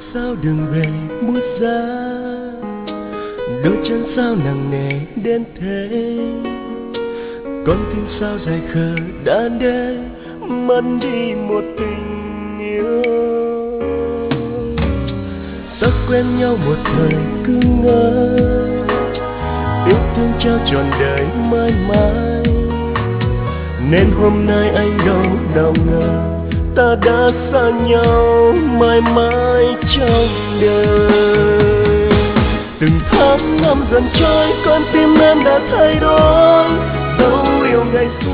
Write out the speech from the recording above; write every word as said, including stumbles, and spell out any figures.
sao đường về buốt giá, đôi chân sao nặng nề đến thế. Con tim sao dài khờ đã để mất đi một tình yêu. Ta quen nhau một thời cứ ngỡ yêu thương trao trọn đời mãi mãi, nên hôm nay anh đâu đâu ngờ ta đã xa nhau mãi mãi trong đời. Từng tháng năm dần trôi, con tim em đã thay đổi, dấu yêu ngày xưa